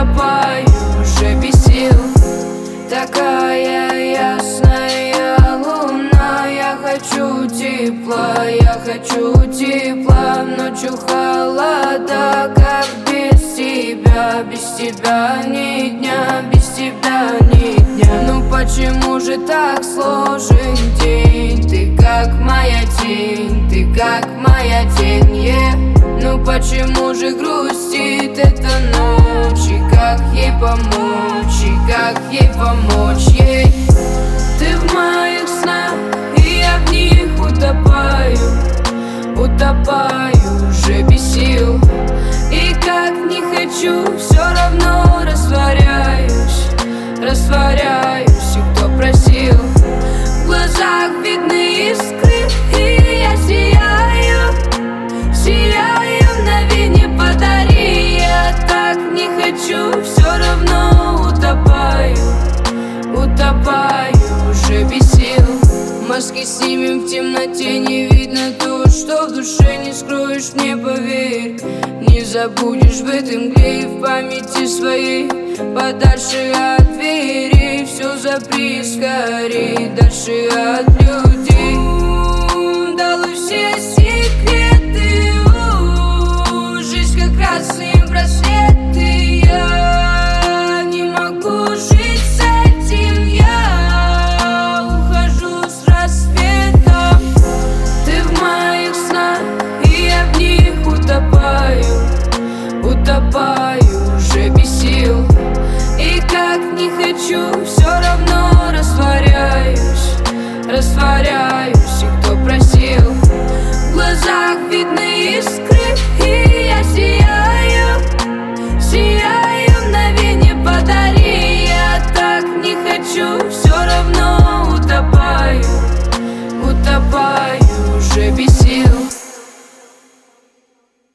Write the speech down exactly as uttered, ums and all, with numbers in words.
утопаю уже без сил. Такая ясная луна, я хочу тепла, я хочу тепла. Ночью холода, как без тебя, без тебя ни дня, без тебя ни дня. Ну почему же так сложен день? Ты как моя тень, ты как моя тень, yeah. Ну почему же грустит эта ночь? И как ей помочь, и как ей помочь ей? Ты в моих снах, и я в них утопаю, утопаю уже без сил. И как не хочу, все равно растворяюсь, растворяюсь. И кто просил? В глазах видны искры, и я сияю, сияю, мгновенье подари. Я так не хочу, все равно утопаю, утопаю уже без сил. Маски снимем, в темноте не видно то, что в душе не скроешь, мне поверь. Не забудешь в этой мгле и в памяти своей. Подальше от двери все запри скорей, дальше от людей. Долой все секреты, у, жизнь как красные браслеты. Я не могу жить с этим, я ухожу с рассветом. Ты в моих снах, и я в них утопаю, утопаю